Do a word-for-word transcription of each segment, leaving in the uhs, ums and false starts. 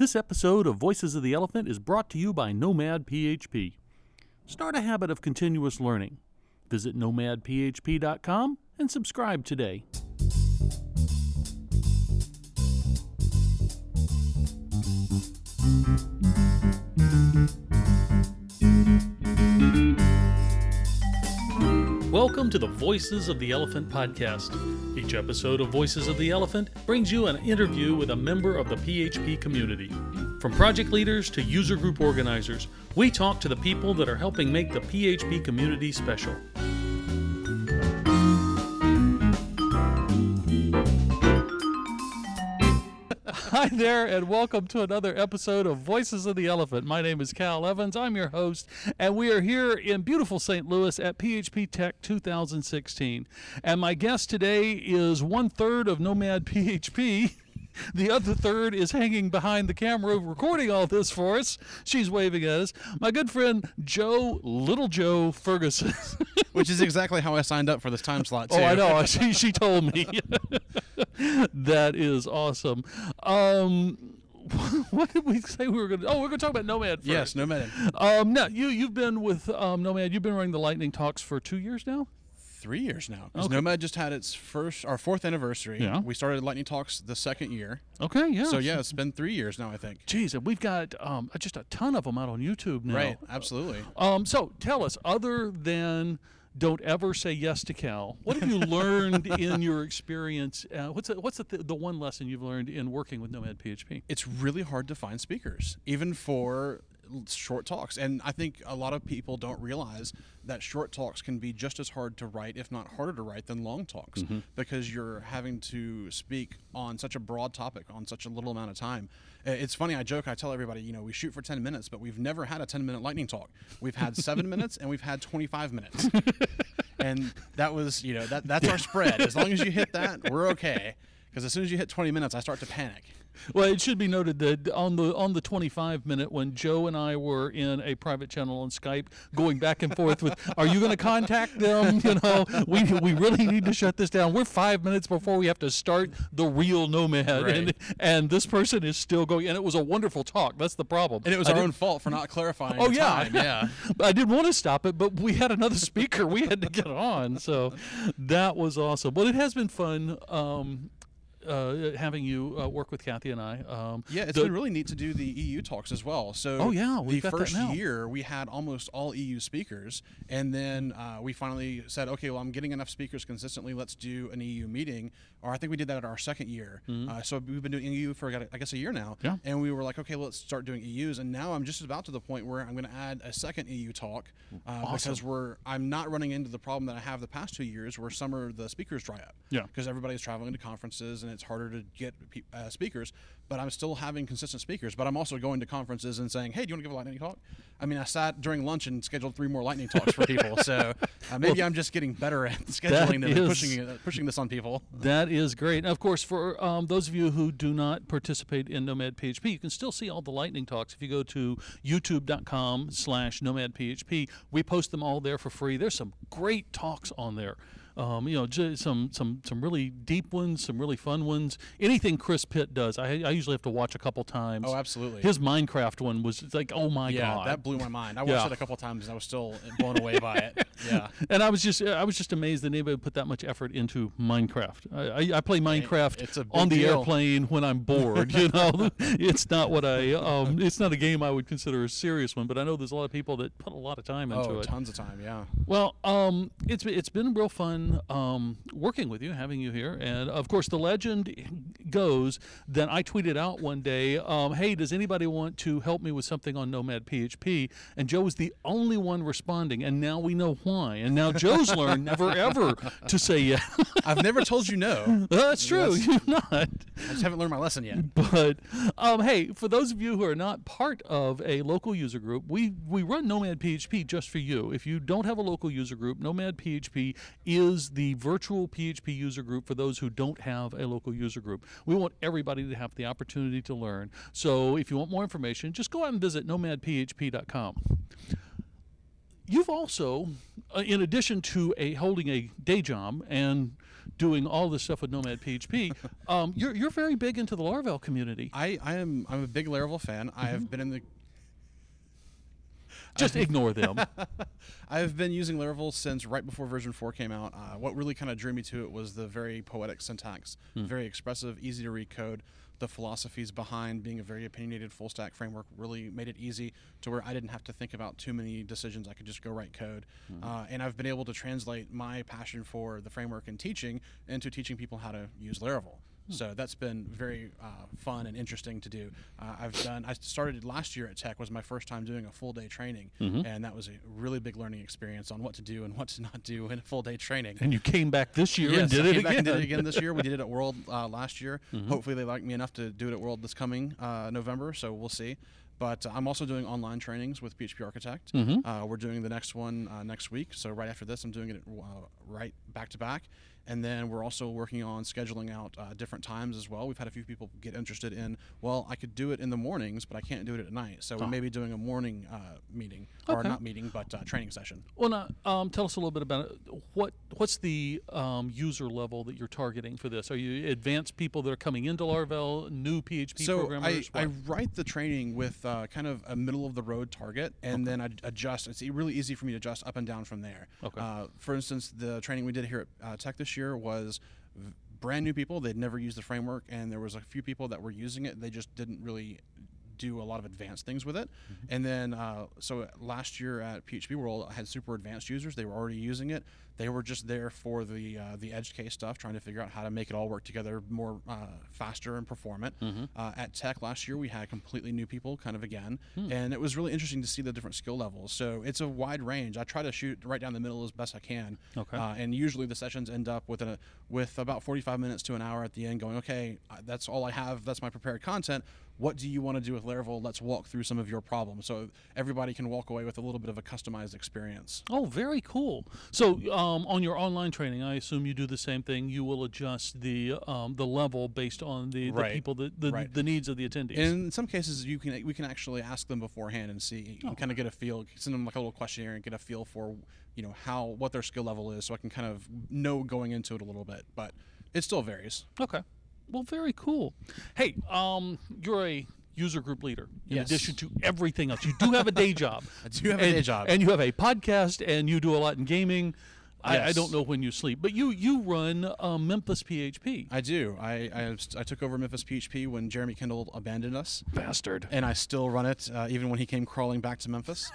This episode of Voices of the Elephant is brought to you by Nomad P H P. Start a habit of continuous learning. Visit nomad p h p dot com and subscribe today. Welcome to the Voices of the Elephant podcast. Each episode of Voices of the Elephant brings you an interview with a member of the P H P community. From project leaders to user group organizers, we talk to the people that are helping make the P H P community special. Hi there, and welcome to another episode of Voices of the Elephant. My name is Cal Evans. I'm your host, and we are here in beautiful Saint Louis at P H P Tech two thousand sixteen. And my guest today is one third of Nomad P H P. The other third is hanging behind the camera recording all this for us. She's waving at us. My good friend, Joe, Little Joe Ferguson. Which is exactly how I signed up for this time slot, too. Oh, I know. She, she told me. That is awesome. Um, what did we say we were going to... Oh, we're going to talk about Nomad first. Yes, Nomad. Um, now, you, you've been with um, Nomad. You've been running the Lightning Talks for two years now? Three years now. Because Okay. Nomad just had its first, our fourth anniversary. Yeah. We started Lightning Talks the second year. Okay, yeah. So, yeah, it's been three years now, I think. Geez, and we've got um, just a ton of them out on YouTube now. Right, absolutely. Um, so tell us, other than don't ever say yes to Cal, what have you learned in your experience? Uh, what's the, what's the, th- the one lesson you've learned in working with Nomad P H P? It's really hard to find speakers, even for short talks. And I think a lot of people don't realize that short talks can be just as hard to write, if not harder to write, than long talks, Mm-hmm. because you're having to speak on such a broad topic on such a little amount of time. Uh, It's funny, I joke, I tell everybody, you know, we shoot for ten minutes, but we've never had a ten minute lightning talk. We've had seven minutes and we've had twenty-five minutes. And that was, you know, that that's our spread. As long as you hit that, we're okay. Because as soon as you hit twenty minutes, I start to panic. Well, it should be noted that on the on the twenty-five minute, when Joe and I were in a private channel on Skype, going back and forth with, "Are you going to contact them? You know, we we really need to shut this down. We're five minutes before we have to start the real Nomad, Right. and and this person is still going." And it was a wonderful talk. That's the problem. And it was I our didn't- own fault for not clarifying Oh the yeah, time. Yeah. I didn't want to stop it, but we had another speaker we had to get on, so that was awesome. But it has been fun. Um, Uh, having you uh, work with Kathy and I. Um, Yeah, it's the- been really neat to do the E U talks as well. So Oh, yeah, the we've got that first now. year we had almost all E U speakers, and then uh, we finally said, okay, well, I'm getting enough speakers consistently. Let's do an E U meeting. Or I think we did that at our second year. Uh, so we've been doing E U for I guess a year now. Mm-hmm. Yeah. And we were like, okay, let's start doing E Us. And now I'm just about to the point where I'm going to add a second E U talk uh, Awesome. because we're I'm not running into the problem that I have the past two years where summer the speakers dry up. Yeah. Because everybody's traveling to conferences and it's harder to get pe- uh, speakers, but I'm still having consistent speakers. But I'm also going to conferences and saying, "Hey, do you want to give a lightning talk?" I mean, I sat during lunch and scheduled three more lightning talks for people. So uh, maybe Well, I'm just getting better at scheduling them and is- pushing uh, pushing this on people. That is great. And of course, for um, those of you who do not participate in Nomad P H P, you can still see all the lightning talks if you go to youtube dot com slash nomad P H P. We post them all there for free. There's some great talks on there. Um, you know, j- some some some really deep ones, some really fun ones. Anything Chris Pitt does, I, I usually have to watch a couple times. Oh, absolutely. His Minecraft one was like, oh my yeah, god, that blew my mind. I watched Yeah. it a couple times and I was still blown away by it. Yeah. And I was just I was just amazed that anybody would put that much effort into Minecraft. I, I, I play Minecraft it's a big on the deal. airplane when I'm bored. You know, it's not what I um, it's not a game I would consider a serious one. But I know there's a lot of people that put a lot of time into Oh, it. tons of time. Yeah. Well, um, it's it's been real fun um, working with you, having you here, and of course the legend goes that I tweeted out one day, um, "Hey, does anybody want to help me with something on Nomad P H P?" And Joe was the only one responding, and now we know why. And now Joe's learned never ever to say yes. I've never told you no. That's true. That's- You're not. I just haven't learned my lesson yet. But um, hey, for those of you who are not part of a local user group, we, we run Nomad P H P just for you. If you don't have a local user group, Nomad P H P is the virtual P H P user group for those who don't have a local user group. We want everybody to have the opportunity to learn. So if you want more information, just go out and visit nomad p h p dot com. You've also, uh, in addition to a holding a day job and doing all this stuff with Nomad P H P. um, you're you're very big into the Laravel community. I, I am I'm a big Laravel fan. Mm-hmm. I have been in the Just ignore them. I've been using Laravel since right before version four came out. Uh, what really kind of drew me to it was the very poetic syntax, mm. very expressive, easy to read code. The philosophies behind being a very opinionated full stack framework really made it easy to where I didn't have to think about too many decisions. I could just go write code. Mm. Uh, and I've been able to translate my passion for the framework and teaching into teaching people how to use Laravel. So that's been very uh, fun and interesting to do. Uh, I've done. I started last year at Tech. Was my first time doing a full day training, mm-hmm. and that was a really big learning experience on what to do and what to not do in a full day training. And you came back this year yes, and did I it came again. Back and did it again this year. We did it at World uh, last year. Mm-hmm. Hopefully, they like me enough to do it at World this coming uh, November. So we'll see. But uh, I'm also doing online trainings with P H P Architect. Mm-hmm. Uh, we're doing the next one uh, next week. So right after this, I'm doing it uh, right back to back. And then we're also working on scheduling out uh, different times as well. We've had a few people get interested in, well, I could do it in the mornings, but I can't do it at night. So oh. we may be doing a morning uh, meeting, okay. or not meeting, but uh, training session. Well, now, um, tell us a little bit about it. What What's the um, user level that you're targeting for this? Are you advanced people that are coming into Laravel, new P H P so programmers? I, I write the training with uh, kind of a middle of the road target, and okay. then I adjust. It's really easy for me to adjust up and down from there. Okay. Uh, for instance, the training we did here at uh, Tech this year was brand new people. They'd never used the framework, and there was a few people that were using it. They just didn't really do a lot of advanced things with it. Mm-hmm. And then uh, so last year at P H P World, I had super advanced users. They were already using it. They were just there for the uh, the edge case stuff, trying to figure out how to make it all work together more uh, faster and performant. Mm-hmm. Uh, at Tech last year, we had completely new people, kind of again, mm. and it was really interesting to see the different skill levels. So it's a wide range. I try to shoot right down the middle as best I can. Okay. Uh, and usually the sessions end up with a with about forty-five minutes to an hour at the end, going, okay, that's all I have. That's my prepared content. What do you want to do with Laravel? Let's walk through some of your problems, so everybody can walk away with a little bit of a customized experience. Oh, very cool. So um, on your online training, I assume you do the same thing. You will adjust the um, the level based on the, the right. people, that, the, right. the needs of the attendees. In some cases, you can we can actually ask them beforehand and see, oh. and kind of get a feel, send them like a little questionnaire and get a feel for, you know, how what their skill level is, so I can kind of know going into it a little bit. But it still varies. Okay. Well, very cool. Hey, um, you're a user group leader in yes. addition to everything else. You do have a day job. I do have and, a day job. And you have a podcast, and you do a lot in gaming. I, yes. I don't know when you sleep, but you you run um, Memphis P H P. I do. I, I I took over Memphis P H P when Jeremy Kendall abandoned us. Bastard. And I still run it, uh, even when he came crawling back to Memphis.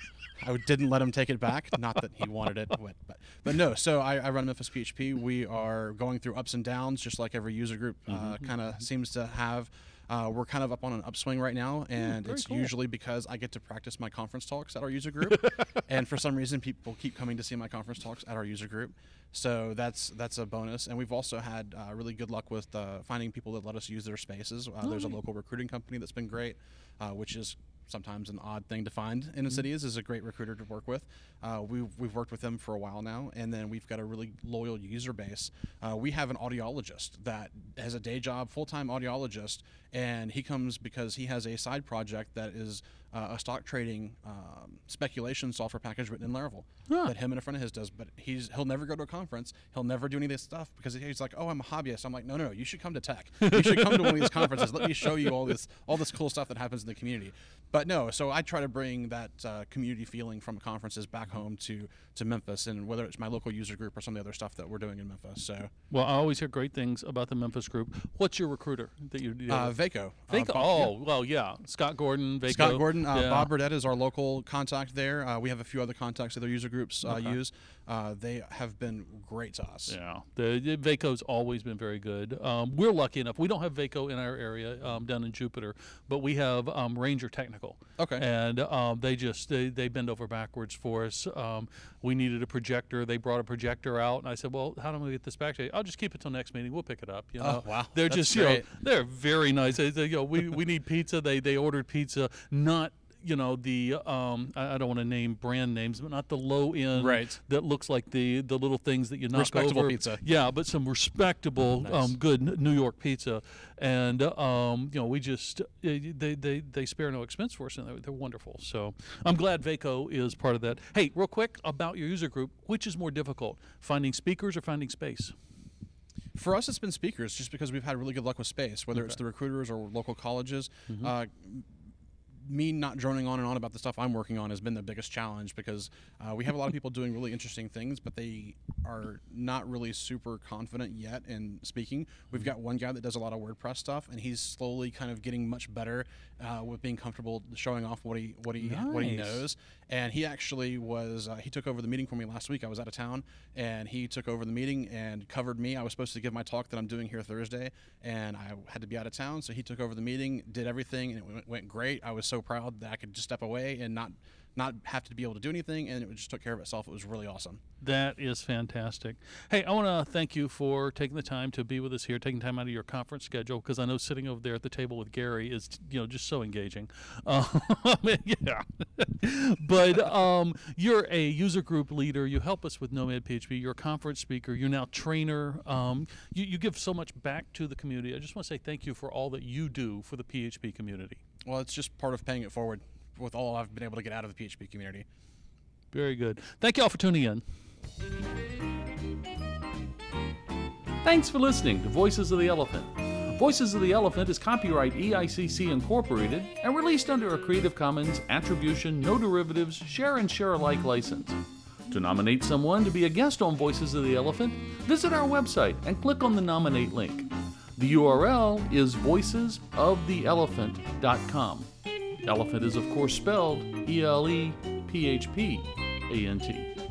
I didn't let him take it back. Not that he wanted it, but but no. So I, I run Memphis P H P. We are going through ups and downs, just like every user group uh, mm-hmm. kind of seems to have. Uh, we're kind of up on an upswing right now, and Ooh, it's cool. usually because I get to practice my conference talks at our user group, and for some reason, people keep coming to see my conference talks at our user group. So that's that's a bonus, and we've also had uh, really good luck with uh, finding people that let us use their spaces. Uh, oh, there's a right. local recruiting company that's been great, uh, which is sometimes an odd thing to find in a city is, is a great recruiter to work with. Uh, we've, we've worked with them for a while now, and then we've got a really loyal user base. Uh, we have an audiologist that has a day job, full-time audiologist, and he comes because he has a side project that is uh, a stock trading um, speculation software package written in Laravel huh. that him and a friend of his does. But he's he'll never go to a conference. He'll never do any of this stuff because he's like, oh, I'm a hobbyist. I'm like, no, no, no. You should come to Tech. You should come to one of these conferences. Let me show you all this all this cool stuff that happens in the community. But no, so I try to bring that uh, community feeling from conferences back home to to Memphis, and whether it's my local user group or some of the other stuff that we're doing in Memphis. So, well, I always hear great things about the Memphis group. What's your recruiter that you do? Uh, Vaco. Vaco. Uh, Bob, oh, yeah. well, yeah. Scott Gordon. Vaco. Scott Gordon. Uh, yeah. Bob Burdett is our local contact there. Uh, we have a few other contacts that other user groups uh, Okay. use. Uh, they have been great to us. Yeah, the, the Vaco's always been very good. Um, we're lucky enough. We don't have Vaco in our area um, down in Jupiter, but we have um, Ranger Technical. Okay. And um, they just they, they bend over backwards for us. Um, we needed a projector. They brought a projector out, and I said, "Well, how do we get this back to you?" I'll just keep it till next meeting. We'll pick it up. You know. Oh, wow. They're That's just you know great. they're very nice. They, they, you know, we we need pizza. They they ordered pizza, not. You know the um, I, I don't want to name brand names, but not the low end Right. that looks like the the little things that you knock Respectable over. pizza. Yeah, but some respectable, Nice. um, good N- New York pizza, and um, you know we just uh, they they they spare no expense for us, and they're, they're wonderful. So I'm glad Vaco is part of that. Hey, real quick about your user group, which is more difficult, finding speakers or finding space? For us, it's been speakers, just because we've had really good luck with space, whether Okay. it's the recruiters or local colleges. Mhm. Uh, me not droning on and on about the stuff I'm working on has been the biggest challenge, because uh, we have a lot of people doing really interesting things, but they are not really super confident yet in speaking. We've got one guy that does a lot of WordPress stuff, and he's slowly kind of getting much better uh, with being comfortable showing off what he what he what he Nice. knows. And he actually was uh, he took over the meeting for me last week. I was out of town, and he took over the meeting and covered me. I was supposed to give my talk that I'm doing here Thursday, and I had to be out of town, so he took over the meeting, did everything, and it went, went great. I was so proud that I could just step away and not not have to be able to do anything, and it just took care of itself. It was really awesome. That is fantastic. Hey, I want to thank you for taking the time to be with us here, taking time out of your conference schedule, because I know sitting over there at the table with Gary is, you know, just so engaging. Uh, yeah. But um, you're a user group leader. You help us with Nomad P H P. You're a conference speaker. You're now trainer. Um, you, you give so much back to the community. I just want to say thank you for all that you do for the P H P community. Well, it's just part of paying it forward with all I've been able to get out of the P H P community. Very good. Thank you all for tuning in. Thanks for listening to Voices of the Elephant. Voices of the Elephant is copyright E I C C Incorporated and released under a Creative Commons Attribution, No Derivatives, Share and Share Alike license. To nominate someone to be a guest on Voices of the Elephant, visit our website and click on the Nominate link. The U R L is voices of the elephant dot com. Elephant is, of course, spelled E L E P H P A N T.